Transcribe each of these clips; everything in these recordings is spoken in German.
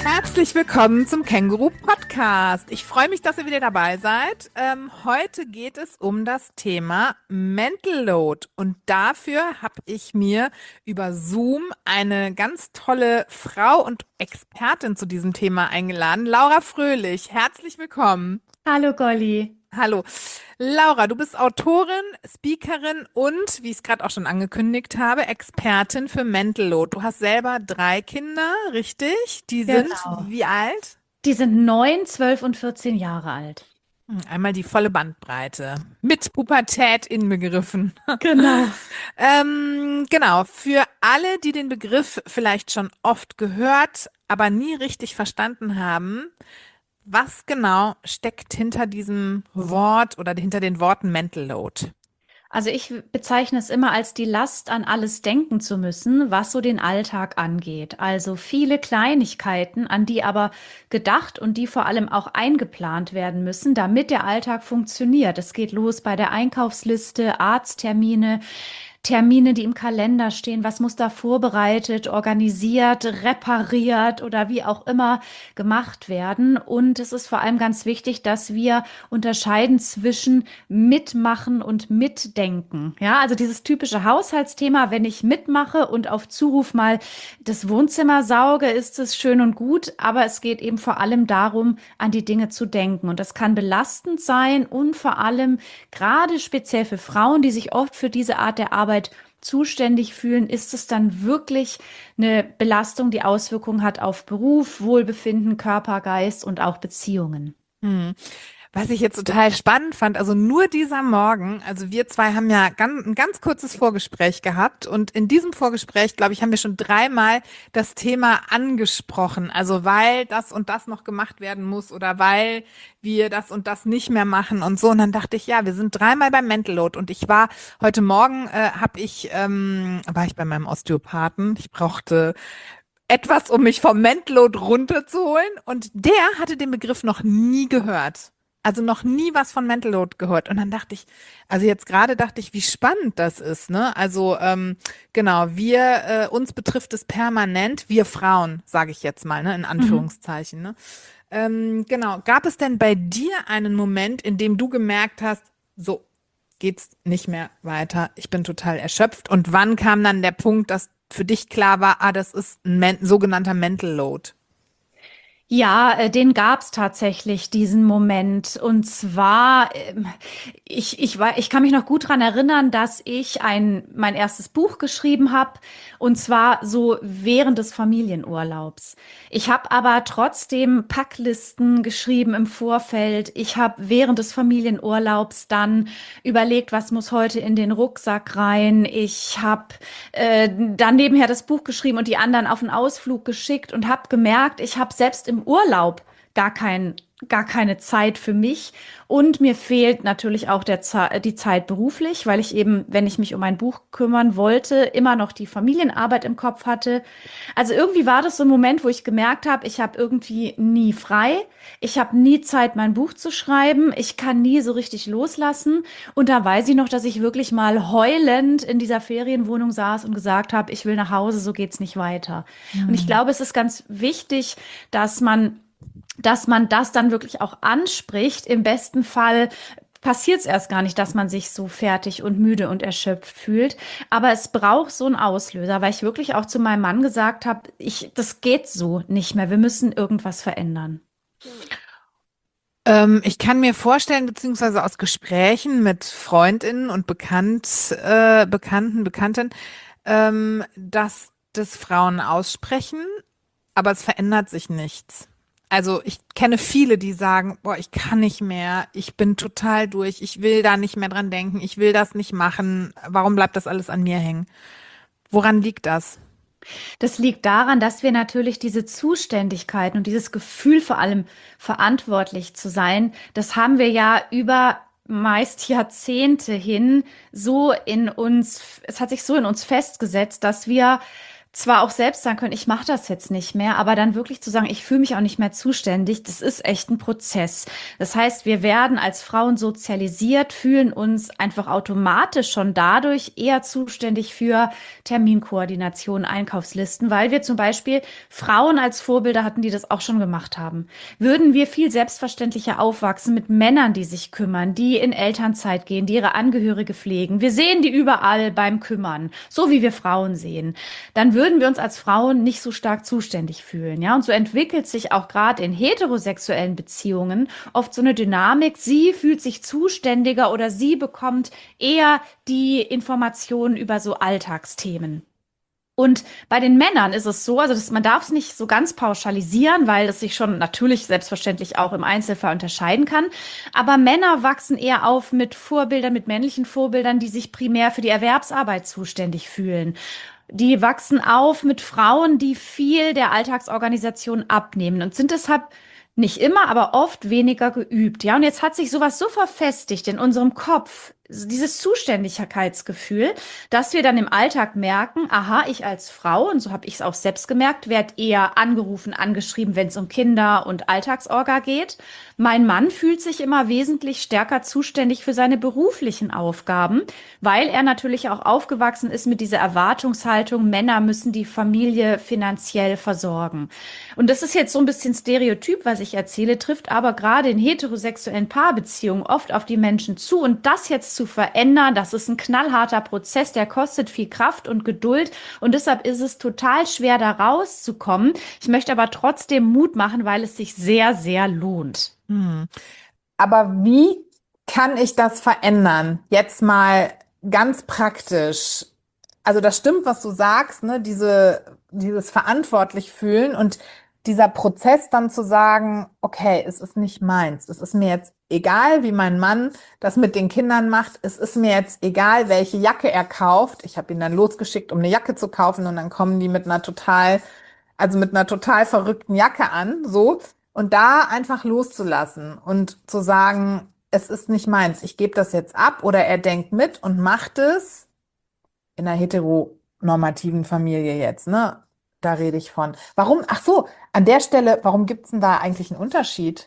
Herzlich willkommen zum Känguru Podcast. Ich freue mich, dass ihr wieder dabei seid. Heute geht es um das Thema Mental Load und dafür habe ich mir über Zoom eine ganz tolle Frau und Expertin zu diesem Thema eingeladen, Laura Fröhlich. Herzlich willkommen. Hallo Golli. Hallo. Laura, du bist Autorin, Speakerin und, wie ich es gerade auch schon angekündigt habe, Expertin für Mental Load. Du hast selber 3 Kinder, richtig? Die sind Genau. wie alt? Die sind 9, 12 und 14 Jahre alt. Einmal die volle Bandbreite. Mit Pubertät inbegriffen. Genau. Genau, für alle, die den Begriff vielleicht schon oft gehört, aber nie richtig verstanden haben, was genau steckt hinter diesem Wort oder hinter den Worten Mental Load? Also ich bezeichne es immer als die Last, an alles denken zu müssen, was so den Alltag angeht. Also viele Kleinigkeiten, an die aber gedacht und die vor allem auch eingeplant werden müssen, damit der Alltag funktioniert. Es geht los bei der Einkaufsliste, Arzttermine, Termine, die im Kalender stehen, was muss da vorbereitet, organisiert, repariert oder wie auch immer gemacht werden. Und es ist vor allem ganz wichtig, dass wir unterscheiden zwischen mitmachen und mitdenken. Ja, also dieses typische Haushaltsthema, wenn ich mitmache und auf Zuruf mal das Wohnzimmer sauge, ist es schön und gut, aber es geht eben vor allem darum, an die Dinge zu denken. Und das kann belastend sein und vor allem gerade speziell für Frauen, die sich oft für diese Art der Arbeit zuständig fühlen, ist es dann wirklich eine Belastung, die Auswirkungen hat auf Beruf, Wohlbefinden, Körper, Geist und auch Beziehungen. Hm. Was ich jetzt total spannend fand, also nur dieser Morgen, also wir zwei haben ja ein ganz kurzes Vorgespräch gehabt und in diesem Vorgespräch, glaube ich, haben wir schon 3-mal das Thema angesprochen. Also weil das und das noch gemacht werden muss oder weil wir das und das nicht mehr machen und so. Und dann dachte ich, ja, wir sind 3-mal beim Mental Load und ich war heute Morgen, war ich bei meinem Osteopathen. Ich brauchte etwas, um mich vom Mental Load runterzuholen und der hatte den Begriff noch nie gehört. Also noch nie was von Mental Load gehört. Und dann dachte ich, also jetzt gerade dachte ich, wie spannend das ist, ne? Also genau, uns betrifft es permanent, wir Frauen, sage ich jetzt mal, ne, in Mhm. Anführungszeichen, ne? Genau, gab es denn bei dir einen Moment, in dem du gemerkt hast, so geht's nicht mehr weiter, ich bin total erschöpft? Und wann kam dann der Punkt, dass für dich klar war, das ist ein sogenannter Mental Load? Ja, den gab's tatsächlich, diesen Moment. Und zwar, ich kann mich noch gut dran erinnern, dass ich mein erstes Buch geschrieben habe, und zwar so während des Familienurlaubs. Ich habe aber trotzdem Packlisten geschrieben im Vorfeld. Ich habe während des Familienurlaubs dann überlegt, was muss heute in den Rucksack rein. Ich habe dann nebenher das Buch geschrieben und die anderen auf einen Ausflug geschickt und habe gemerkt, ich habe selbst im Urlaub gar kein, gar keine Zeit für mich. Und mir fehlt natürlich auch die Zeit beruflich, weil ich eben, wenn ich mich um ein Buch kümmern wollte, immer noch die Familienarbeit im Kopf hatte. Also irgendwie war das so ein Moment, wo ich gemerkt habe, ich habe irgendwie nie frei. Ich habe nie Zeit, mein Buch zu schreiben. Ich kann nie so richtig loslassen. Und da weiß ich noch, dass ich wirklich mal heulend in dieser Ferienwohnung saß und gesagt habe, ich will nach Hause, so geht's nicht weiter. Und ich Hm. glaube, es ist ganz wichtig, dass man das dann wirklich auch anspricht. Im besten Fall passiert es erst gar nicht, dass man sich so fertig und müde und erschöpft fühlt. Aber es braucht so einen Auslöser, weil ich wirklich auch zu meinem Mann gesagt habe, das geht so nicht mehr. Wir müssen irgendwas verändern. Ich kann mir vorstellen, beziehungsweise aus Gesprächen mit Freundinnen und Bekannten, dass das Frauen aussprechen, aber es verändert sich nichts. Also ich kenne viele, die sagen, boah, ich kann nicht mehr, ich bin total durch, ich will da nicht mehr dran denken, ich will das nicht machen. Warum bleibt das alles an mir hängen? Woran liegt das? Das liegt daran, dass wir natürlich diese Zuständigkeiten und dieses Gefühl vor allem verantwortlich zu sein, das haben wir ja über meist Jahrzehnte hin so in uns, es hat sich so in uns festgesetzt, dass wir zwar auch selbst sagen können, ich mache das jetzt nicht mehr, aber dann wirklich zu sagen, ich fühle mich auch nicht mehr zuständig, das ist echt ein Prozess. Das heißt, wir werden als Frauen sozialisiert, fühlen uns einfach automatisch schon dadurch eher zuständig für Terminkoordination, Einkaufslisten, weil wir zum Beispiel Frauen als Vorbilder hatten, die das auch schon gemacht haben. Würden wir viel selbstverständlicher aufwachsen mit Männern, die sich kümmern, die in Elternzeit gehen, die ihre Angehörige pflegen. Wir sehen die überall beim Kümmern, so wie wir Frauen sehen, dann würden wir uns als Frauen nicht so stark zuständig fühlen, ja? Und so entwickelt sich auch gerade in heterosexuellen Beziehungen oft so eine Dynamik. Sie fühlt sich zuständiger oder sie bekommt eher die Informationen über so Alltagsthemen. Und bei den Männern ist es so, also man darf es nicht so ganz pauschalisieren, weil es sich schon natürlich selbstverständlich auch im Einzelfall unterscheiden kann. Aber Männer wachsen eher auf mit Vorbildern, mit männlichen Vorbildern, die sich primär für die Erwerbsarbeit zuständig fühlen. Die wachsen auf mit Frauen, die viel der Alltagsorganisation abnehmen und sind deshalb nicht immer, aber oft weniger geübt. Ja, und jetzt hat sich sowas so verfestigt in unserem Kopf, dieses Zuständigkeitsgefühl, dass wir dann im Alltag merken, aha, ich als Frau, und so habe ich es auch selbst gemerkt, werde eher angerufen, angeschrieben, wenn es um Kinder und Alltagsorga geht. Mein Mann fühlt sich immer wesentlich stärker zuständig für seine beruflichen Aufgaben, weil er natürlich auch aufgewachsen ist mit dieser Erwartungshaltung, Männer müssen die Familie finanziell versorgen. Und das ist jetzt so ein bisschen Stereotyp, was ich erzähle, trifft aber gerade in heterosexuellen Paarbeziehungen oft auf die Menschen zu. Und das jetzt zu verändern, das ist ein knallharter Prozess, der kostet viel Kraft und Geduld. Und deshalb ist es total schwer, da rauszukommen. Ich möchte aber trotzdem Mut machen, weil es sich sehr, sehr lohnt. Hm. Aber wie kann ich das verändern? Jetzt mal ganz praktisch. Also das stimmt, was du sagst, ne? Dieses verantwortlich fühlen und dieser Prozess dann zu sagen, okay, es ist nicht meins. Es ist mir jetzt egal, wie mein Mann das mit den Kindern macht. Es ist mir jetzt egal, welche Jacke er kauft. Ich habe ihn dann losgeschickt, um eine Jacke zu kaufen und dann kommen die mit einer total verrückten Jacke an, so. Und da einfach loszulassen und zu sagen, es ist nicht meins. Ich gebe das jetzt ab oder er denkt mit und macht es in einer heteronormativen Familie jetzt, ne? Da rede ich von. Warum? Ach so, an der Stelle, warum gibt's denn da eigentlich einen Unterschied?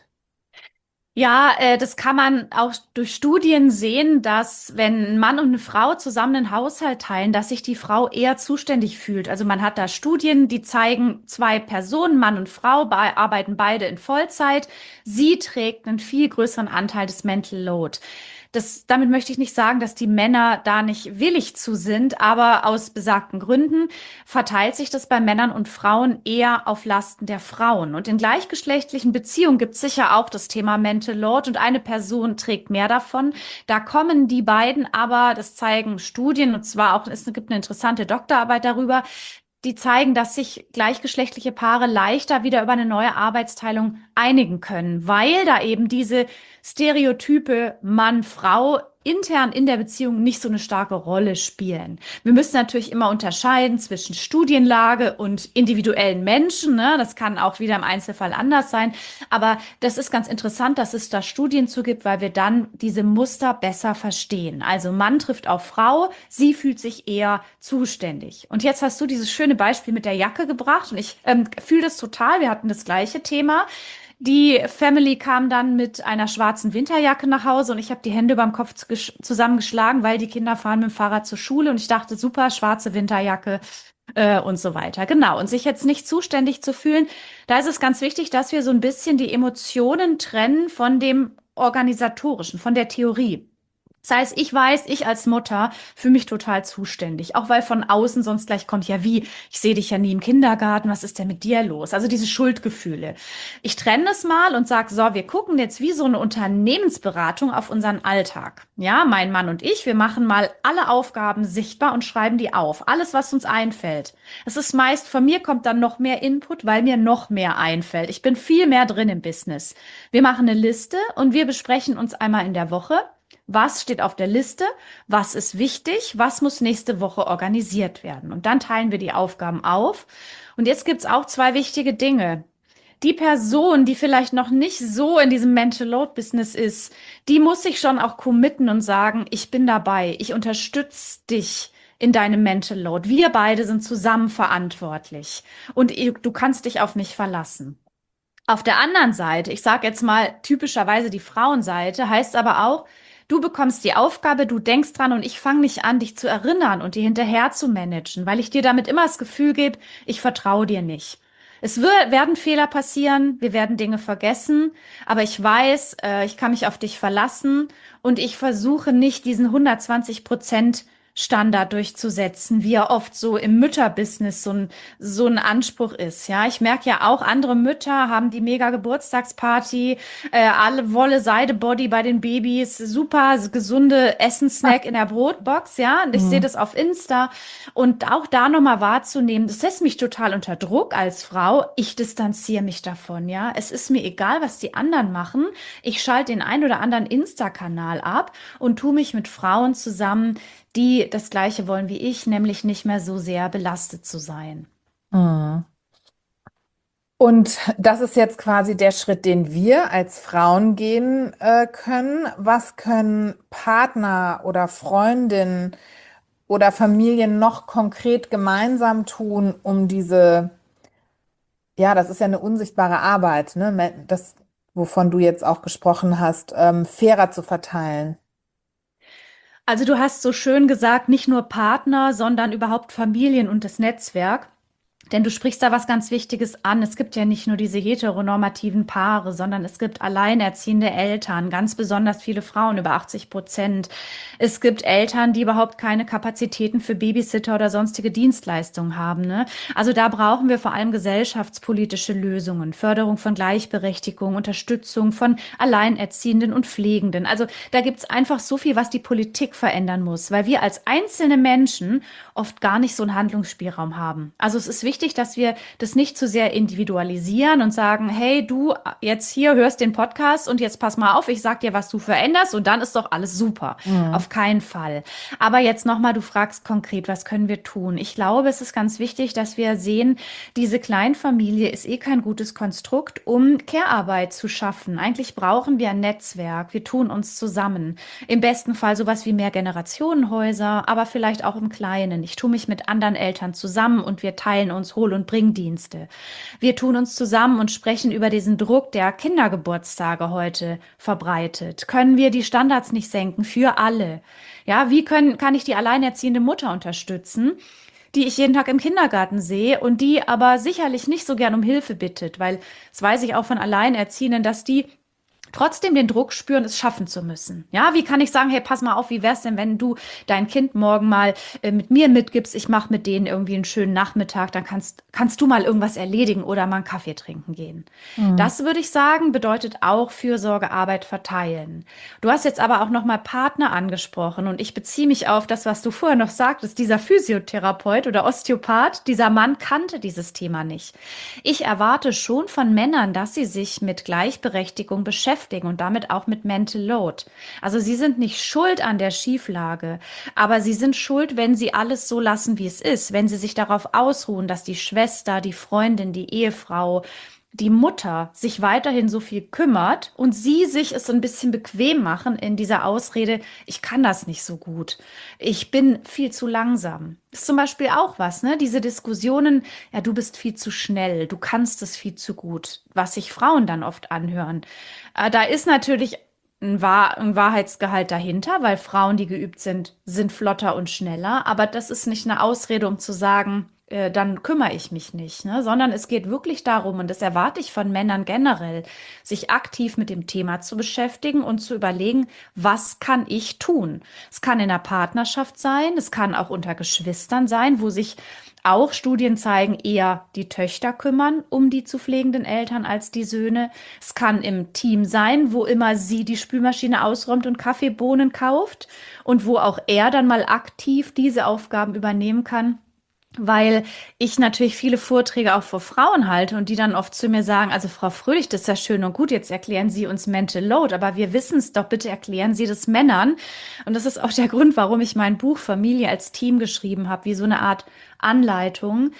Ja, das kann man auch durch Studien sehen, dass wenn ein Mann und eine Frau zusammen einen Haushalt teilen, dass sich die Frau eher zuständig fühlt. Also man hat da Studien, die zeigen, zwei Personen, Mann und Frau, arbeiten beide in Vollzeit. Sie trägt einen viel größeren Anteil des Mental Load. Damit möchte ich nicht sagen, dass die Männer da nicht willig zu sind, aber aus besagten Gründen verteilt sich das bei Männern und Frauen eher auf Lasten der Frauen. Und in gleichgeschlechtlichen Beziehungen gibt es sicher auch das Thema Mental Load und eine Person trägt mehr davon. Da kommen die beiden aber, das zeigen Studien, und zwar auch, es gibt eine interessante Doktorarbeit darüber, die zeigen, dass sich gleichgeschlechtliche Paare leichter wieder über eine neue Arbeitsteilung einigen können, weil da eben diese Stereotype Mann-Frau intern in der Beziehung nicht so eine starke Rolle spielen. Wir müssen natürlich immer unterscheiden zwischen Studienlage und individuellen Menschen, ne? Das kann auch wieder im Einzelfall anders sein. Aber das ist ganz interessant, dass es da Studien zu gibt, weil wir dann diese Muster besser verstehen. Also Mann trifft auf Frau, sie fühlt sich eher zuständig. Und jetzt hast du dieses schöne Beispiel mit der Jacke gebracht und ich fühle das total. Wir hatten das gleiche Thema. Die Family kam dann mit einer schwarzen Winterjacke nach Hause und ich habe die Hände überm Kopf zusammengeschlagen, weil die Kinder fahren mit dem Fahrrad zur Schule und ich dachte, super, schwarze Winterjacke und so weiter. Genau. Und sich jetzt nicht zuständig zu fühlen, da ist es ganz wichtig, dass wir so ein bisschen die Emotionen trennen von dem Organisatorischen, von der Theorie. Das heißt, ich weiß, ich als Mutter fühle mich total zuständig, auch weil von außen sonst gleich kommt, ja wie, ich sehe dich ja nie im Kindergarten, was ist denn mit dir los? Also diese Schuldgefühle. Ich trenne es mal und sage, so, wir gucken jetzt wie so eine Unternehmensberatung auf unseren Alltag. Ja, mein Mann und ich, wir machen mal alle Aufgaben sichtbar und schreiben die auf. Alles, was uns einfällt. Es ist meist, von mir kommt dann noch mehr Input, weil mir noch mehr einfällt. Ich bin viel mehr drin im Business. Wir machen eine Liste und wir besprechen uns einmal in der Woche. Was steht auf der Liste? Was ist wichtig? Was muss nächste Woche organisiert werden? Und dann teilen wir die Aufgaben auf. Und jetzt gibt's auch zwei wichtige Dinge. Die Person, die vielleicht noch nicht so in diesem Mental Load Business ist, die muss sich schon auch committen und sagen, ich bin dabei, ich unterstütze dich in deinem Mental Load. Wir beide sind zusammen verantwortlich und du kannst dich auf mich verlassen. Auf der anderen Seite, ich sage jetzt mal typischerweise die Frauenseite, heißt aber auch, du bekommst die Aufgabe, du denkst dran und ich fange nicht an, dich zu erinnern und dir hinterher zu managen, weil ich dir damit immer das Gefühl gebe, ich vertraue dir nicht. Werden Fehler passieren, wir werden Dinge vergessen, aber ich weiß, ich kann mich auf dich verlassen und ich versuche nicht diesen 120% Standard durchzusetzen, wie er oft so im Mütterbusiness so ein Anspruch ist. Ja, ich merke ja auch, andere Mütter haben die mega Geburtstagsparty, alle Wolle, Seide, Body bei den Babys, super gesunde Essenssnack in der Brotbox. Ja, und ich sehe Mhm. das auf Insta und auch da nochmal wahrzunehmen, das setzt mich total unter Druck als Frau. Ich distanziere mich davon. Ja, es ist mir egal, was die anderen machen. Ich schalte den ein oder anderen Insta-Kanal ab und tue mich mit Frauen zusammen, die das Gleiche wollen wie ich, nämlich nicht mehr so sehr belastet zu sein. Mhm. Und das ist jetzt quasi der Schritt, den wir als Frauen gehen können. Was können Partner oder Freundinnen oder Familien noch konkret gemeinsam tun, um diese, ja, das ist ja eine unsichtbare Arbeit, ne, das, wovon du jetzt auch gesprochen hast, fairer zu verteilen? Also du hast so schön gesagt, nicht nur Partner, sondern überhaupt Familien und das Netzwerk. Denn du sprichst da was ganz Wichtiges an. Es gibt ja nicht nur diese heteronormativen Paare, sondern es gibt alleinerziehende Eltern, ganz besonders viele Frauen, über 80%. Es gibt Eltern, die überhaupt keine Kapazitäten für Babysitter oder sonstige Dienstleistungen haben, ne? Also da brauchen wir vor allem gesellschaftspolitische Lösungen, Förderung von Gleichberechtigung, Unterstützung von Alleinerziehenden und Pflegenden. Also da gibt's einfach so viel, was die Politik verändern muss, weil wir als einzelne Menschen oft gar nicht so einen Handlungsspielraum haben. Also es ist wichtig, dass wir das nicht zu sehr individualisieren und sagen, hey, du jetzt hier hörst den Podcast und jetzt pass mal auf, ich sag dir, was du veränderst und dann ist doch alles super. Mhm. Auf keinen Fall. Aber jetzt nochmal, du fragst konkret, was können wir tun? Ich glaube, es ist ganz wichtig, dass wir sehen, diese Kleinfamilie ist eh kein gutes Konstrukt, um Care-Arbeit zu schaffen. Eigentlich brauchen wir ein Netzwerk. Wir tun uns zusammen. Im besten Fall sowas wie Mehrgenerationenhäuser, aber vielleicht auch im Kleinen. Ich tue mich mit anderen Eltern zusammen und wir teilen uns Hol- und Bringdienste. Wir tun uns zusammen und sprechen über diesen Druck, der Kindergeburtstage heute verbreitet. Können wir die Standards nicht senken für alle? Ja, kann ich die alleinerziehende Mutter unterstützen, die ich jeden Tag im Kindergarten sehe und die aber sicherlich nicht so gern um Hilfe bittet, weil das weiß ich auch von Alleinerziehenden, dass die trotzdem den Druck spüren, es schaffen zu müssen. Ja, wie kann ich sagen, hey, pass mal auf, wie wär's denn, wenn du dein Kind morgen mal mit mir mitgibst, ich mache mit denen irgendwie einen schönen Nachmittag, dann kannst du mal irgendwas erledigen oder mal einen Kaffee trinken gehen. Mhm. Das würde ich sagen, bedeutet auch Fürsorgearbeit verteilen. Du hast jetzt aber auch noch mal Partner angesprochen und ich beziehe mich auf das, was du vorher noch sagtest, dieser Physiotherapeut oder Osteopath, dieser Mann kannte dieses Thema nicht. Ich erwarte schon von Männern, dass sie sich mit Gleichberechtigung beschäftigen und damit auch mit Mental Load. Also sie sind nicht schuld an der Schieflage, aber sie sind schuld, wenn sie alles so lassen, wie es ist, wenn sie sich darauf ausruhen, dass die Schwester, die Freundin, die Ehefrau, die Mutter sich weiterhin so viel kümmert und sie sich es so ein bisschen bequem machen in dieser Ausrede, ich kann das nicht so gut. Ich bin viel zu langsam. Ist zum Beispiel auch was, ne? Diese Diskussionen, ja, du bist viel zu schnell, du kannst es viel zu gut, was sich Frauen dann oft anhören. Da ist natürlich ein Wahrheitsgehalt dahinter, weil Frauen, die geübt sind, sind flotter und schneller. Aber das ist nicht eine Ausrede, um zu sagen, dann kümmere ich mich nicht, ne? Sondern es geht wirklich darum, und das erwarte ich von Männern generell, sich aktiv mit dem Thema zu beschäftigen und zu überlegen, was kann ich tun? Es kann in einer Partnerschaft sein, es kann auch unter Geschwistern sein, wo sich auch Studien zeigen, eher die Töchter kümmern um die zu pflegenden Eltern als die Söhne. Es kann im Team sein, wo immer sie die Spülmaschine ausräumt und Kaffeebohnen kauft und wo auch er dann mal aktiv diese Aufgaben übernehmen kann. Weil ich natürlich viele Vorträge auch vor Frauen halte und die dann oft zu mir sagen, also Frau Fröhlich, das ist ja schön und gut, jetzt erklären Sie uns Mental Load, aber wir wissen es doch, bitte erklären Sie das Männern. Und das ist auch der Grund, warum ich mein Buch Familie als Team geschrieben habe, wie so eine Art Anleitung,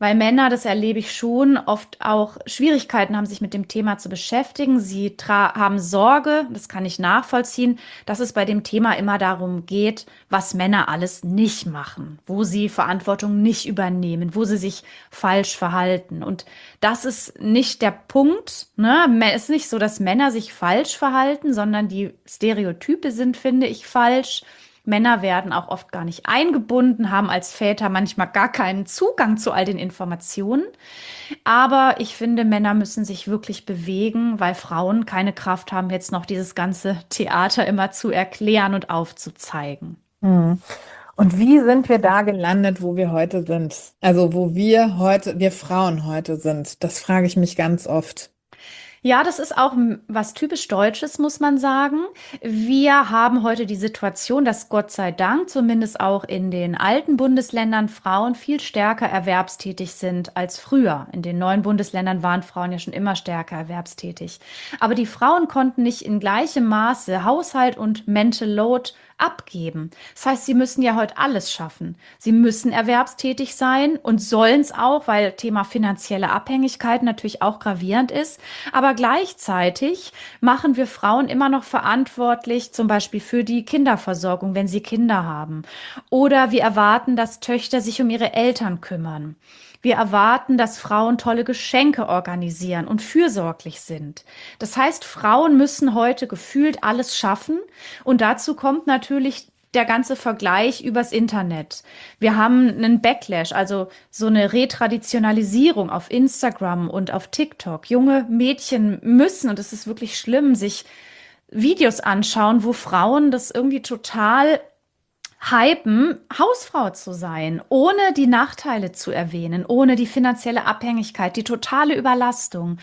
Weil Männer, das erlebe ich schon, oft auch Schwierigkeiten haben, sich mit dem Thema zu beschäftigen. Sie haben Sorge, das kann ich nachvollziehen, dass es bei dem Thema immer darum geht, was Männer alles nicht machen, wo sie Verantwortung nicht übernehmen, wo sie sich falsch verhalten. Und das ist nicht der Punkt, ne? Es ist nicht so, dass Männer sich falsch verhalten, sondern die Stereotype sind, finde ich, falsch. Männer werden auch oft gar nicht eingebunden, haben als Väter manchmal gar keinen Zugang zu all den Informationen. Aber ich finde, Männer müssen sich wirklich bewegen, weil Frauen keine Kraft haben, jetzt noch dieses ganze Theater immer zu erklären und aufzuzeigen. Hm. Und wie sind wir da gelandet, wo wir heute sind? Also wo wir Frauen heute sind? Das frage ich mich ganz oft. Ja, das ist auch was typisch Deutsches, muss man sagen. Wir haben heute die Situation, dass Gott sei Dank zumindest auch in den alten Bundesländern Frauen viel stärker erwerbstätig sind als früher. In den neuen Bundesländern waren Frauen ja schon immer stärker erwerbstätig. Aber die Frauen konnten nicht in gleichem Maße Haushalt und Mental Load abgeben. Das heißt, sie müssen ja heute alles schaffen. Sie müssen erwerbstätig sein und sollen es auch, weil Thema finanzielle Abhängigkeit natürlich auch gravierend ist. Aber gleichzeitig machen wir Frauen immer noch verantwortlich, zum Beispiel für die Kinderversorgung, wenn sie Kinder haben. Oder wir erwarten, dass Töchter sich um ihre Eltern kümmern. Wir erwarten, dass Frauen tolle Geschenke organisieren und fürsorglich sind. Das heißt, Frauen müssen heute gefühlt alles schaffen. Und dazu kommt natürlich der ganze Vergleich übers Internet. Wir haben einen Backlash, also so eine Retraditionalisierung auf Instagram und auf TikTok. Junge Mädchen müssen, und es ist wirklich schlimm, sich Videos anschauen, wo Frauen das irgendwie total hypen, Hausfrau zu sein, ohne die Nachteile zu erwähnen, ohne die finanzielle Abhängigkeit, die totale Überlastung,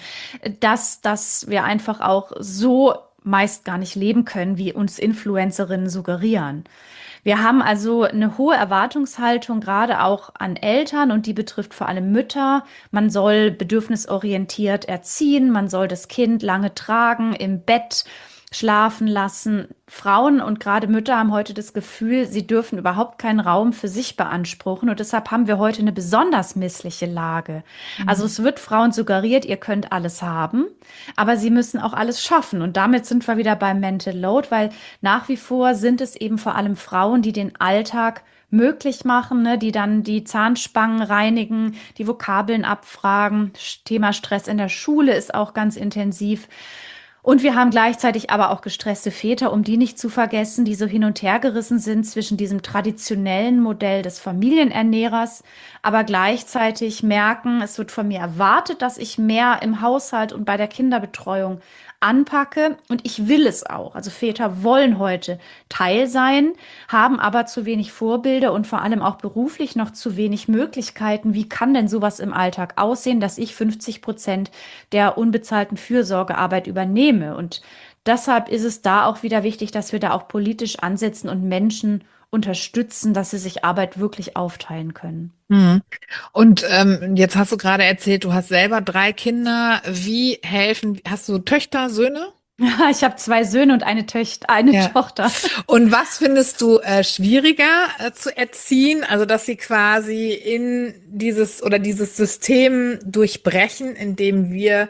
dass wir einfach auch so meist gar nicht leben können, wie uns Influencerinnen suggerieren. Wir haben also eine hohe Erwartungshaltung, gerade auch an Eltern, und die betrifft vor allem Mütter. Man soll bedürfnisorientiert erziehen, man soll das Kind lange tragen, im Bett schlafen lassen. Frauen und gerade Mütter haben heute das Gefühl, sie dürfen überhaupt keinen Raum für sich beanspruchen. Und deshalb haben wir heute eine besonders missliche Lage. Also Mhm. es wird Frauen suggeriert, ihr könnt alles haben, aber sie müssen auch alles schaffen. Und damit sind wir wieder beim Mental Load, weil nach wie vor sind es eben vor allem Frauen, die den Alltag möglich machen, ne, die dann die Zahnspangen reinigen, die Vokabeln abfragen. Thema Stress in der Schule ist auch ganz intensiv. Und wir haben gleichzeitig aber auch gestresste Väter, um die nicht zu vergessen, die so hin und her gerissen sind zwischen diesem traditionellen Modell des Familienernährers, aber gleichzeitig merken, es wird von mir erwartet, dass ich mehr im Haushalt und bei der Kinderbetreuung anpacke, und ich will es auch. Also Väter wollen heute Teil sein, haben aber zu wenig Vorbilder und vor allem auch beruflich noch zu wenig Möglichkeiten. Wie kann denn sowas im Alltag aussehen, dass ich 50% der unbezahlten Fürsorgearbeit übernehme? Und deshalb ist es da auch wieder wichtig, dass wir da auch politisch ansetzen und Menschen unterstützen, dass sie sich Arbeit wirklich aufteilen können. Mhm. Und jetzt hast du gerade erzählt, du hast selber 3 Kinder. Wie helfen, hast du Töchter, Söhne? Ich habe 2 Söhne und eine Ja. Tochter. Und was findest du schwieriger zu erziehen? Also, dass sie quasi in dieses System durchbrechen, in dem wir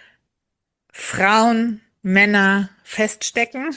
Frauen, Männer feststecken?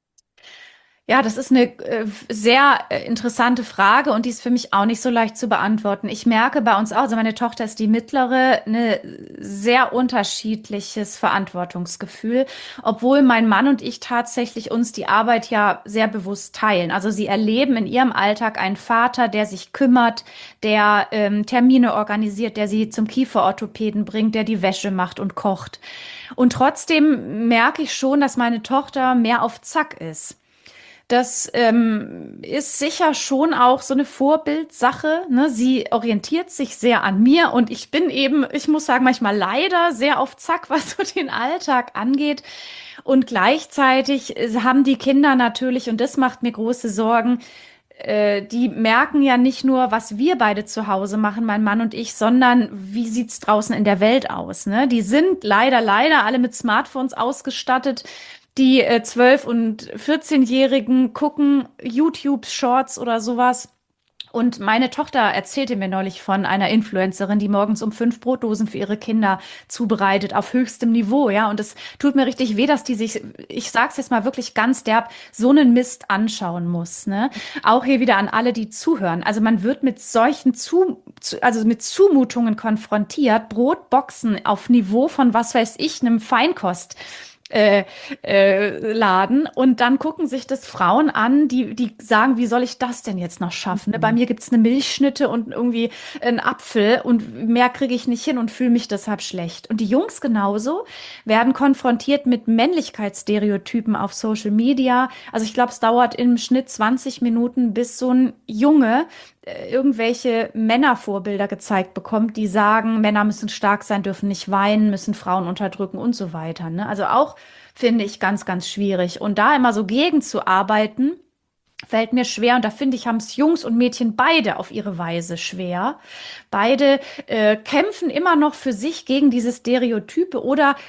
Ja, das ist eine sehr interessante Frage, und die ist für mich auch nicht so leicht zu beantworten. Ich merke bei uns auch, also meine Tochter ist die mittlere, eine sehr unterschiedliches Verantwortungsgefühl, obwohl mein Mann und ich tatsächlich uns die Arbeit ja sehr bewusst teilen. Also sie erleben in ihrem Alltag einen Vater, der sich kümmert, der Termine organisiert, der sie zum Kieferorthopäden bringt, der die Wäsche macht und kocht. Und trotzdem merke ich schon, dass meine Tochter mehr auf Zack ist. Das ist sicher schon auch so eine Vorbildsache, ne? Sie orientiert sich sehr an mir, und ich bin eben, ich muss sagen, manchmal leider sehr auf Zack, was so den Alltag angeht. Und gleichzeitig haben die Kinder natürlich, und das macht mir große Sorgen, die merken ja nicht nur, was wir beide zu Hause machen, mein Mann und ich, sondern wie sieht's draußen in der Welt aus, ne? Die sind leider alle mit Smartphones ausgestattet. Die 12- und 14-Jährigen gucken YouTube-Shorts oder sowas. Und meine Tochter erzählte mir neulich von einer Influencerin, die morgens um 5 Brotdosen für ihre Kinder zubereitet, auf höchstem Niveau, ja. Und es tut mir richtig weh, dass die sich, ich sag's jetzt mal wirklich ganz derb, so einen Mist anschauen muss, ne? Auch hier wieder an alle, die zuhören. Also man wird mit solchen also mit Zumutungen konfrontiert, Brotboxen auf Niveau von, was weiß ich, einem Feinkost äh, Laden, und dann gucken sich das Frauen an, die sagen, wie soll ich das denn jetzt noch schaffen? Ne? Bei mir gibt's eine Milchschnitte und irgendwie einen Apfel und mehr kriege ich nicht hin und fühle mich deshalb schlecht. Und die Jungs genauso werden konfrontiert mit Männlichkeitsstereotypen auf Social Media. Also ich glaube, es dauert im Schnitt 20 Minuten, bis so ein Junge irgendwelche Männervorbilder gezeigt bekommt, die sagen, Männer müssen stark sein, dürfen nicht weinen, müssen Frauen unterdrücken und so weiter. Ne? Also auch finde ich ganz, ganz schwierig. Und da immer so gegenzuarbeiten, fällt mir schwer. Und da finde ich, haben es Jungs und Mädchen beide auf ihre Weise schwer. Beide kämpfen immer noch für sich gegen diese Stereotype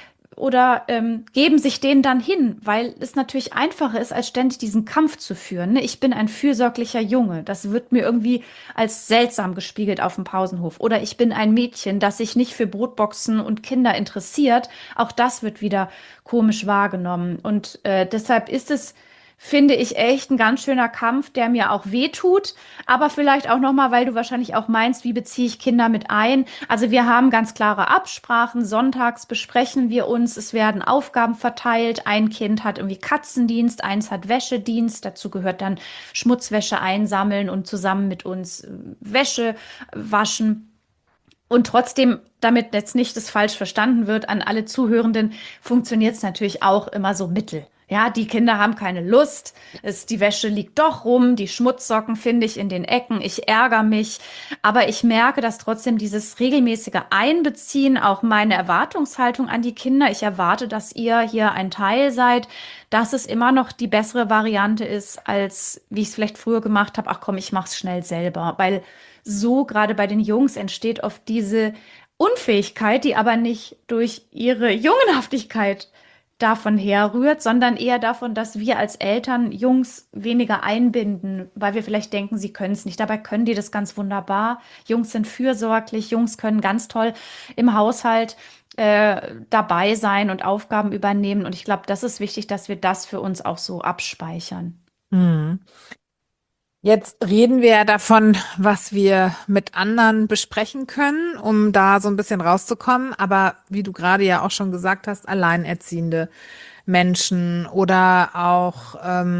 oder geben sich denen dann hin, weil es natürlich einfacher ist, als ständig diesen Kampf zu führen. Ne? Ich bin ein fürsorglicher Junge. Das wird mir irgendwie als seltsam gespiegelt auf dem Pausenhof. Oder ich bin ein Mädchen, das sich nicht für Brotboxen und Kinder interessiert. Auch das wird wieder komisch wahrgenommen. Und deshalb ist es, finde ich, echt ein ganz schöner Kampf, der mir auch wehtut. Aber vielleicht auch nochmal, weil du wahrscheinlich auch meinst, wie beziehe ich Kinder mit ein? Also wir haben ganz klare Absprachen. Sonntags besprechen wir uns. Es werden Aufgaben verteilt. Ein Kind hat irgendwie Katzendienst, eins hat Wäschedienst. Dazu gehört dann Schmutzwäsche einsammeln und zusammen mit uns Wäsche waschen. Und trotzdem, damit jetzt nicht das falsch verstanden wird, an alle Zuhörenden, funktioniert es natürlich auch immer so mittel. Ja, die Kinder haben keine Lust, die Wäsche liegt doch rum, die Schmutzsocken finde ich in den Ecken, ich ärgere mich. Aber ich merke, dass trotzdem dieses regelmäßige Einbeziehen auch meine Erwartungshaltung an die Kinder, ich erwarte, dass ihr hier ein Teil seid, dass es immer noch die bessere Variante ist, als wie ich es vielleicht früher gemacht habe, ach komm, ich mach's schnell selber. Weil so gerade bei den Jungs entsteht oft diese Unfähigkeit, die aber nicht durch ihre Jungenhaftigkeit davon herrührt, sondern eher davon, dass wir als Eltern Jungs weniger einbinden, weil wir vielleicht denken, sie können es nicht. Dabei können die das ganz wunderbar. Jungs sind fürsorglich, Jungs können ganz toll im Haushalt dabei sein und Aufgaben übernehmen. Und ich glaube, das ist wichtig, dass wir das für uns auch so abspeichern. Hm. Jetzt reden wir ja davon, was wir mit anderen besprechen können, um da so ein bisschen rauszukommen. Aber wie du gerade ja auch schon gesagt hast, alleinerziehende Menschen oder auch,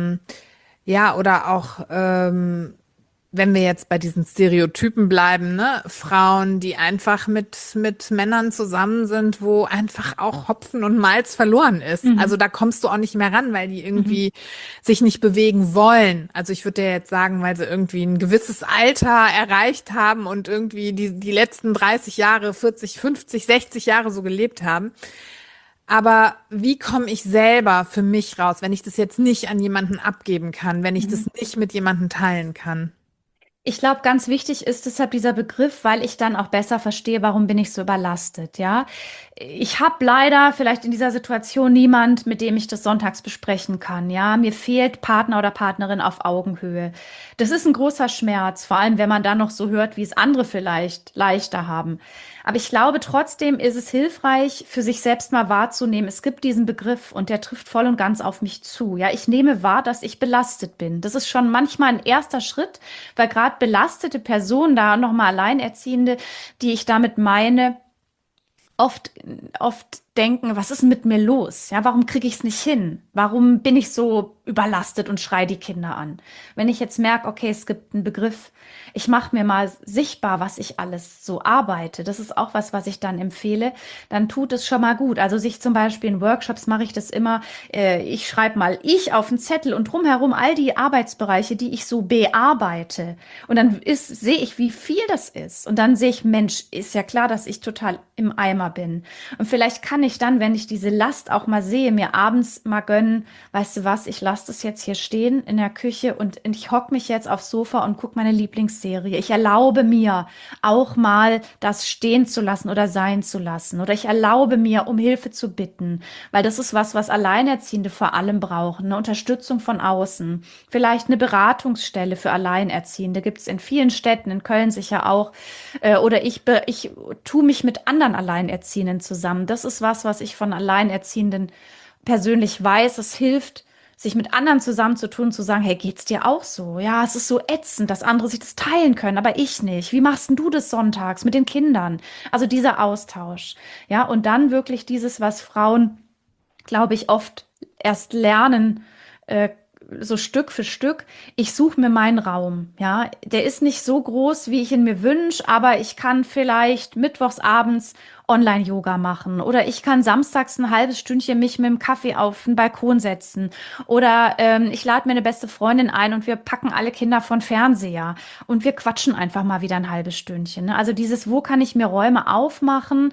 wenn wir jetzt bei diesen Stereotypen bleiben, ne, Frauen, die einfach mit Männern zusammen sind, wo einfach auch Hopfen und Malz verloren ist. Mhm. Also da kommst du auch nicht mehr ran, weil die Mhm. irgendwie sich nicht bewegen wollen. Also ich würde ja jetzt sagen, weil sie irgendwie ein gewisses Alter erreicht haben und irgendwie die letzten 30 Jahre, 40, 50, 60 Jahre so gelebt haben. Aber wie komme ich selber für mich raus, wenn ich das jetzt nicht an jemanden abgeben kann, wenn ich Mhm. das nicht mit jemandem teilen kann? Ich glaube, ganz wichtig ist deshalb dieser Begriff, weil ich dann auch besser verstehe, warum bin ich so überlastet, ja. Ich habe leider vielleicht in dieser Situation niemand, mit dem ich das sonntags besprechen kann, ja. Mir fehlt Partner oder Partnerin auf Augenhöhe. Das ist ein großer Schmerz, vor allem wenn man dann noch so hört, wie es andere vielleicht leichter haben. Aber ich glaube, trotzdem ist es hilfreich, für sich selbst mal wahrzunehmen, es gibt diesen Begriff und der trifft voll und ganz auf mich zu. Ja, ich nehme wahr, dass ich belastet bin. Das ist schon manchmal ein erster Schritt, weil gerade belastete Personen, da nochmal Alleinerziehende, die ich damit meine, oft, oft denken, was ist denn mit mir los? Ja, warum kriege ich es nicht hin? Warum bin ich so überlastet und schreie die Kinder an? Wenn ich jetzt merke, okay, es gibt einen Begriff, ich mache mir mal sichtbar, was ich alles so arbeite. Das ist auch was, was ich dann empfehle. Dann tut es schon mal gut. Also sich zum Beispiel in Workshops mache ich das immer. Ich schreibe mal ich auf einen Zettel und drumherum all die Arbeitsbereiche, die ich so bearbeite. Und dann sehe ich, wie viel das ist. Und dann sehe ich, Mensch, ist ja klar, dass ich total im Eimer bin. Und vielleicht kann ich dann, wenn ich diese Last auch mal sehe, mir abends mal gönnen, weißt du was, ich lasse das jetzt hier stehen in der Küche und ich hocke mich jetzt aufs Sofa und gucke meine Lieblingsserie. Ich erlaube mir auch mal das stehen zu lassen oder sein zu lassen. Oder ich erlaube mir, um Hilfe zu bitten, weil das ist was, was Alleinerziehende vor allem brauchen. Eine Unterstützung von außen. Vielleicht eine Beratungsstelle für Alleinerziehende gibt es in vielen Städten, in Köln sicher auch. Oder ich tue mich mit anderen Alleinerziehenden zusammen. Das ist was, was ich von Alleinerziehenden persönlich weiß. Es hilft, sich mit anderen zusammenzutun, zu sagen, hey, geht's dir auch so? Ja, es ist so ätzend, dass andere sich das teilen können, aber ich nicht. Wie machst denn du das sonntags mit den Kindern? Also dieser Austausch. Ja, und dann wirklich dieses, was Frauen, glaube ich, oft erst lernen, äh, so Stück für Stück. Ich suche mir meinen Raum. Ja, der ist nicht so groß, wie ich ihn mir wünsche, aber ich kann vielleicht mittwochs abends Online-Yoga machen oder ich kann samstags ein halbes Stündchen mich mit dem Kaffee auf den Balkon setzen oder ich lade mir eine beste Freundin ein und wir packen alle Kinder von Fernseher und wir quatschen einfach mal wieder ein halbes Stündchen. Ne? Also dieses, wo kann ich mir Räume aufmachen,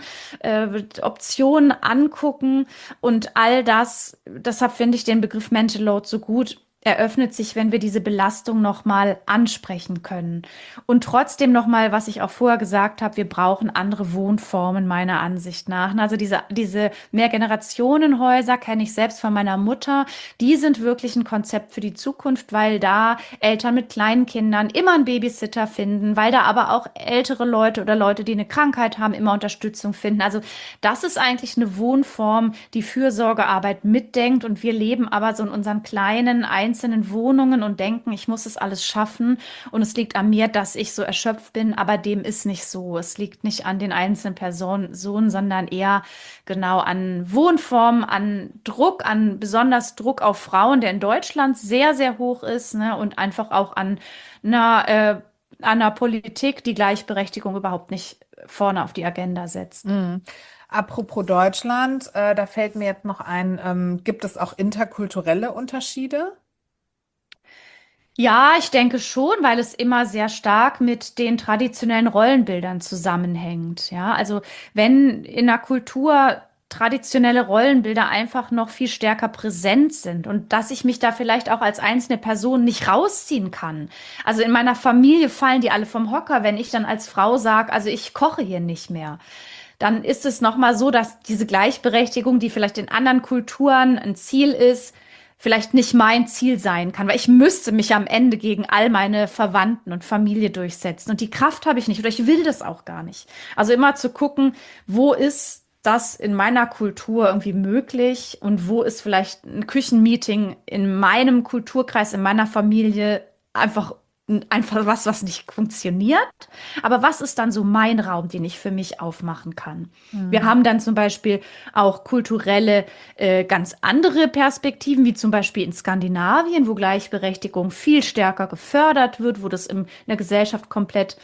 Optionen angucken und all das. Deshalb finde ich den Begriff Mental Load so gut. Eröffnet sich, wenn wir diese Belastung nochmal ansprechen können. Und trotzdem nochmal, was ich auch vorher gesagt habe, wir brauchen andere Wohnformen meiner Ansicht nach. Also diese Mehrgenerationenhäuser kenne ich selbst von meiner Mutter. Die sind wirklich ein Konzept für die Zukunft, weil da Eltern mit kleinen Kindern immer einen Babysitter finden, weil da aber auch ältere Leute oder Leute, die eine Krankheit haben, immer Unterstützung finden. Also das ist eigentlich eine Wohnform, die Fürsorgearbeit mitdenkt und wir leben aber so in unseren kleinen einzelnen Wohnungen und denken, ich muss es alles schaffen und es liegt an mir, dass ich so erschöpft bin, aber dem ist nicht so. Es liegt nicht an den einzelnen Personen, sondern eher genau an Wohnformen, an Druck, an besonders Druck auf Frauen, der in Deutschland sehr, sehr hoch ist, ne, und einfach auch an einer Politik, die Gleichberechtigung überhaupt nicht vorne auf die Agenda setzt. Mhm. Apropos Deutschland, da fällt mir jetzt noch ein, gibt es auch interkulturelle Unterschiede? Ja, ich denke schon, weil es immer sehr stark mit den traditionellen Rollenbildern zusammenhängt. Ja, also wenn in der Kultur traditionelle Rollenbilder einfach noch viel stärker präsent sind und dass ich mich da vielleicht auch als einzelne Person nicht rausziehen kann. Also in meiner Familie fallen die alle vom Hocker, wenn ich dann als Frau sage, also ich koche hier nicht mehr. Dann ist es noch mal so, dass diese Gleichberechtigung, die vielleicht in anderen Kulturen ein Ziel ist, vielleicht nicht mein Ziel sein kann, weil ich müsste mich am Ende gegen all meine Verwandten und Familie durchsetzen. Und die Kraft habe ich nicht oder ich will das auch gar nicht. Also immer zu gucken, wo ist das in meiner Kultur irgendwie möglich und wo ist vielleicht ein Küchenmeeting in meinem Kulturkreis, in meiner Familie einfach was, was nicht funktioniert. Aber was ist dann so mein Raum, den ich für mich aufmachen kann? Wir Mhm. haben dann zum Beispiel auch kulturelle, ganz andere Perspektiven, wie zum Beispiel in Skandinavien, wo Gleichberechtigung viel stärker gefördert wird, wo das in der Gesellschaft komplett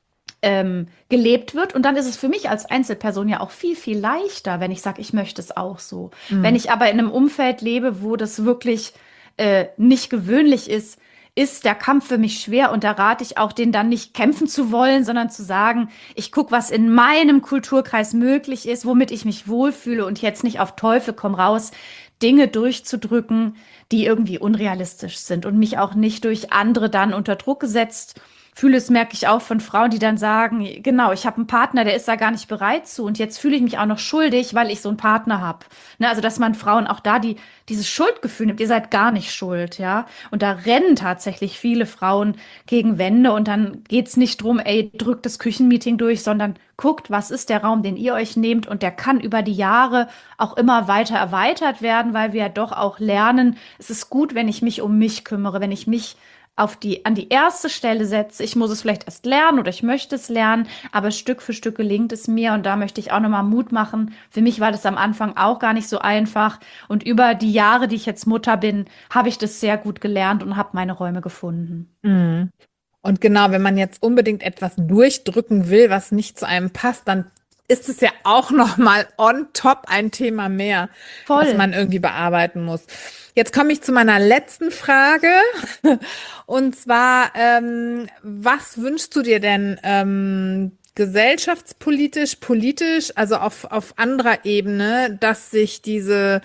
gelebt wird. Und dann ist es für mich als Einzelperson ja auch viel, viel leichter, wenn ich sage, ich möchte es auch so. Wenn Mhm. ich aber in einem Umfeld lebe, wo das wirklich nicht gewöhnlich ist der Kampf für mich schwer und da rate ich auch, den dann nicht kämpfen zu wollen, sondern zu sagen, ich gucke, was in meinem Kulturkreis möglich ist, womit ich mich wohlfühle und jetzt nicht auf Teufel komm raus, Dinge durchzudrücken, die irgendwie unrealistisch sind und mich auch nicht durch andere dann unter Druck gesetzt fühle. Es merke ich auch von Frauen, die dann sagen, genau, ich habe einen Partner, der ist da gar nicht bereit zu und jetzt fühle ich mich auch noch schuldig, weil ich so einen Partner habe. Ne, also dass man Frauen auch da dieses Schuldgefühl nimmt, ihr seid gar nicht schuld, ja. Und da rennen tatsächlich viele Frauen gegen Wände und dann geht's nicht drum, ey, drückt das Küchenmeeting durch, sondern guckt, was ist der Raum, den ihr euch nehmt und der kann über die Jahre auch immer weiter erweitert werden, weil wir ja doch auch lernen, es ist gut, wenn ich mich um mich kümmere, wenn ich mich an die erste Stelle setze. Ich muss es vielleicht erst lernen oder ich möchte es lernen, aber Stück für Stück gelingt es mir und da möchte ich auch nochmal Mut machen. Für mich war das am Anfang auch gar nicht so einfach und über die Jahre, die ich jetzt Mutter bin, habe ich das sehr gut gelernt und habe meine Räume gefunden. Mhm. Und genau, wenn man jetzt unbedingt etwas durchdrücken will, was nicht zu einem passt, dann ist es ja auch noch mal on top ein Thema mehr, das Voll. man irgendwie bearbeiten muss. Jetzt komme ich zu meiner letzten Frage. Und zwar, was wünschst du dir denn gesellschaftspolitisch, politisch, also auf anderer Ebene, dass sich diese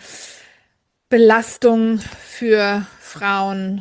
Belastung für Frauen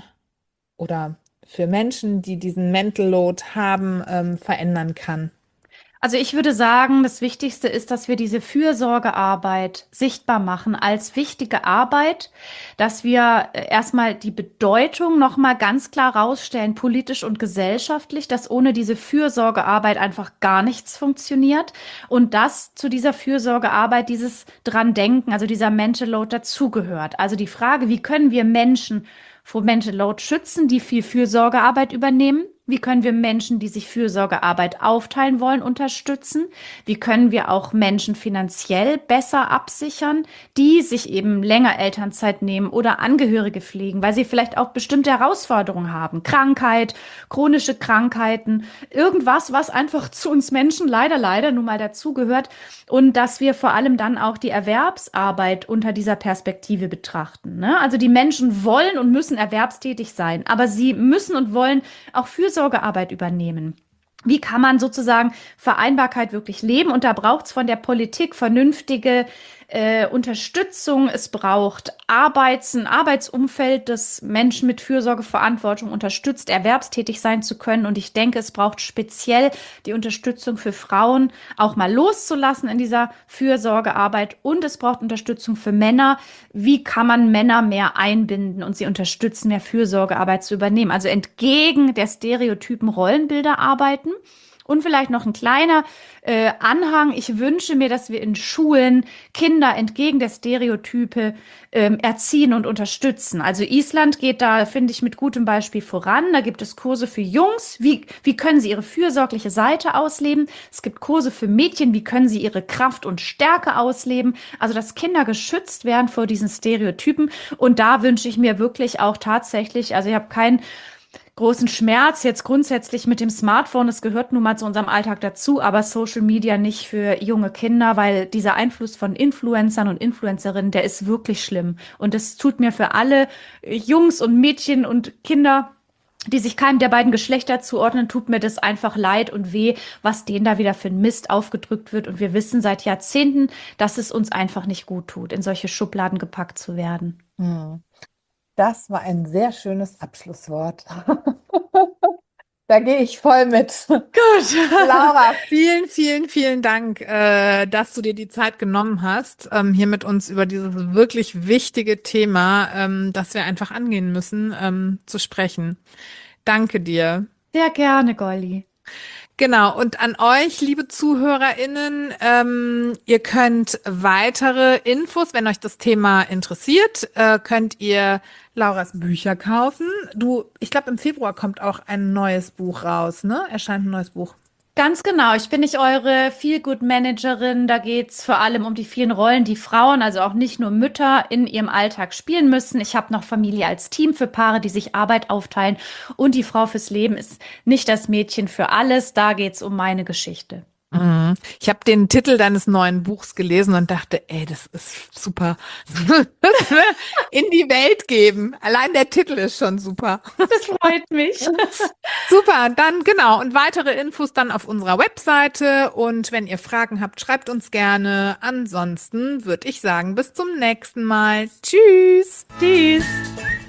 oder für Menschen, die diesen Mental Load haben, verändern kann? Also ich würde sagen, das Wichtigste ist, dass wir diese Fürsorgearbeit sichtbar machen als wichtige Arbeit, dass wir erstmal die Bedeutung nochmal ganz klar rausstellen, politisch und gesellschaftlich, dass ohne diese Fürsorgearbeit einfach gar nichts funktioniert und dass zu dieser Fürsorgearbeit dieses dran denken, also dieser Mental Load dazugehört. Also die Frage, wie können wir Menschen vor Mental Load schützen, die viel Fürsorgearbeit übernehmen? Wie können wir Menschen, die sich Fürsorgearbeit aufteilen wollen, unterstützen? Wie können wir auch Menschen finanziell besser absichern, die sich eben länger Elternzeit nehmen oder Angehörige pflegen, weil sie vielleicht auch bestimmte Herausforderungen haben? Krankheit, chronische Krankheiten, irgendwas, was einfach zu uns Menschen leider nun mal dazugehört. Und dass wir vor allem dann auch die Erwerbsarbeit unter dieser Perspektive betrachten, ne? Also die Menschen wollen und müssen erwerbstätig sein, aber sie müssen und wollen auch Fürsorgearbeit übernehmen. Wie kann man sozusagen Vereinbarkeit wirklich leben? Und da braucht es von der Politik vernünftige Unterstützung. Es braucht ein Arbeitsumfeld, das Menschen mit Fürsorgeverantwortung unterstützt, erwerbstätig sein zu können. Und ich denke, es braucht speziell die Unterstützung für Frauen, auch mal loszulassen in dieser Fürsorgearbeit. Und es braucht Unterstützung für Männer. Wie kann man Männer mehr einbinden und sie unterstützen, mehr Fürsorgearbeit zu übernehmen? Also entgegen der stereotypen Rollenbilder arbeiten. Und vielleicht noch ein kleiner Anhang. Ich wünsche mir, dass wir in Schulen Kinder entgegen der Stereotype erziehen und unterstützen. Also Island geht da, finde ich, mit gutem Beispiel voran. Da gibt es Kurse für Jungs. Wie können sie ihre fürsorgliche Seite ausleben? Es gibt Kurse für Mädchen. Wie können sie ihre Kraft und Stärke ausleben? Also, dass Kinder geschützt werden vor diesen Stereotypen. Und da wünsche ich mir wirklich auch tatsächlich, also ich habe keinen großen Schmerz jetzt grundsätzlich mit dem Smartphone. Es gehört nun mal zu unserem Alltag dazu, aber Social Media nicht für junge Kinder, weil dieser Einfluss von Influencern und Influencerinnen, der ist wirklich schlimm. Und es tut mir für alle Jungs und Mädchen und Kinder, die sich keinem der beiden Geschlechter zuordnen, tut mir das einfach leid und weh, was denen da wieder für ein Mist aufgedrückt wird. Und wir wissen seit Jahrzehnten, dass es uns einfach nicht gut tut, in solche Schubladen gepackt zu werden. Das war ein sehr schönes Abschlusswort. Da gehe ich voll mit. Gut. Laura, vielen Dank, dass du dir die Zeit genommen hast, hier mit uns über dieses wirklich wichtige Thema, das wir einfach angehen müssen, zu sprechen. Danke dir. Sehr gerne, Golli. Genau, und an euch, liebe ZuhörerInnen, ihr könnt weitere Infos, wenn euch das Thema interessiert, könnt ihr Lauras Bücher kaufen. Ich glaube, im Februar kommt auch ein neues Buch raus, ne? Erscheint ein neues Buch. Ganz genau. Ich bin nicht eure Feel-Good-Managerin. Da geht's vor allem um die vielen Rollen, die Frauen, also auch nicht nur Mütter, in ihrem Alltag spielen müssen. Ich habe noch Familie als Team für Paare, die sich Arbeit aufteilen. Und die Frau fürs Leben ist nicht das Mädchen für alles. Da geht's um meine Geschichte. Ich habe den Titel deines neuen Buchs gelesen und dachte, ey, das ist super. In die Welt geben. Allein der Titel ist schon super. Das freut mich. Super, dann genau. Und weitere Infos dann auf unserer Webseite. Und wenn ihr Fragen habt, schreibt uns gerne. Ansonsten würde ich sagen, bis zum nächsten Mal. Tschüss. Tschüss.